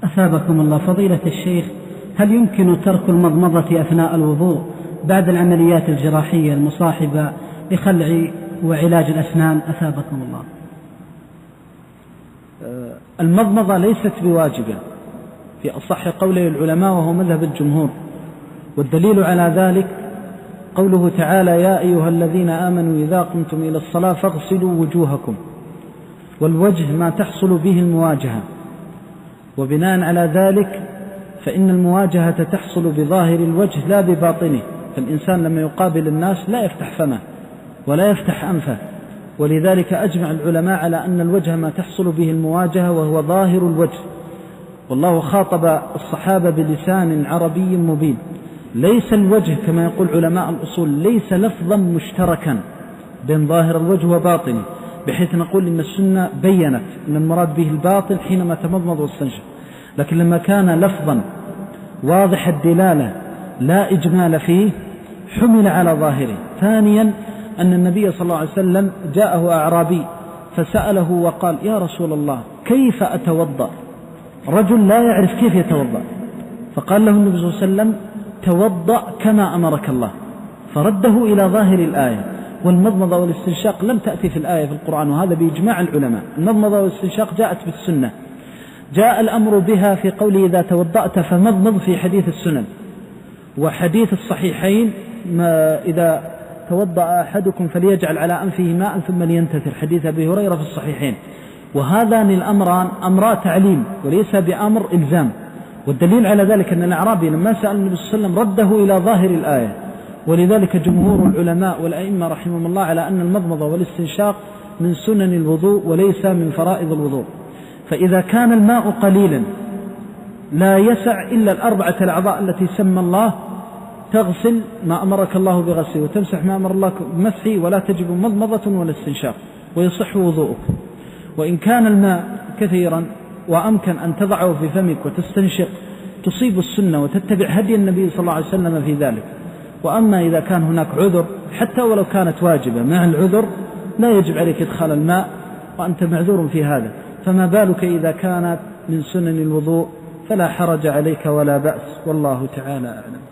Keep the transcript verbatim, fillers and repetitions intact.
أثابكم الله فضيلة الشيخ، هل يمكن ترك المضمضة أثناء الوضوء بعد العمليات الجراحية المصاحبة لخلع وعلاج الأسنان؟ أثابكم الله. المضمضة ليست بواجبة في أصح قولي العلماء وهو مذهب الجمهور، والدليل على ذلك قوله تعالى: يا أيها الذين آمنوا إذا قمتم إلى الصلاة فاغسلوا وجوهكم. والوجه ما تحصل به المواجهة، وبناء على ذلك فإن المواجهة تحصل بظاهر الوجه لا بباطنه، فالإنسان لما يقابل الناس لا يفتح فمه ولا يفتح أنفه، ولذلك أجمع العلماء على أن الوجه ما تحصل به المواجهة وهو ظاهر الوجه. والله خاطب الصحابة بلسان عربي مبين. ليس الوجه كما يقول علماء الأصول ليس لفظا مشتركا بين ظاهر الوجه وباطنه، بحيث نقول إن السنة بيّنت أن المراد به الباطن حينما تمضمض واستنشق، لكن لما كان لفظا واضح الدلالة لا إجمال فيه حمل على ظاهره. ثانيا أن النبي صلى الله عليه وسلم جاءه أعرابي فسأله وقال: يا رسول الله كيف أتوضأ؟ رجل لا يعرف كيف يتوضأ، فقال له النبي صلى الله عليه وسلم: توضأ كما أمرك الله، فرده إلى ظاهر الآية. والمضمضة والاستنشاق لم تأتي في الآية في القرآن، وهذا بإجماع العلماء. المضمضة والاستنشاق جاءت بالسنة، جاء الأمر بها في قوله: إذا توضأت فمضمض في حديث السنن، وحديث الصحيحين: ما إذا توضأ أحدكم فليجعل على أنفه ماء ثم لينتثر، حديث أبي هريرة في الصحيحين. وهذان الأمران أمرا تعليم وليس بأمر إلزام، والدليل على ذلك أن الأعرابي لما سأل النبي صلى الله عليه وسلم رده إلى ظاهر الآية. ولذلك جمهور العلماء والأئمة رحمهم الله على أن المضمضة والاستنشاق من سنن الوضوء وليس من فرائض الوضوء. فإذا كان الماء قليلا لا يسع إلا الأربعة الأعضاء التي سمى الله، تغسل ما أمرك الله بغسله وتمسح ما أمر الله بمسحه، ولا تجب مضمضة ولا استنشاق، ويصح وضوءك. وإن كان الماء كثيرا وأمكن أن تضعه في فمك وتستنشق تصيب السنة وتتبع هدي النبي صلى الله عليه وسلم في ذلك. وأما إذا كان هناك عذر حتى ولو كانت واجبة، مع العذر لا يجب عليك إدخال الماء وأنت معذور في هذا، فما بالك إذا كانت من سنن الوضوء؟ فلا حرج عليك ولا بأس، والله تعالى أعلم.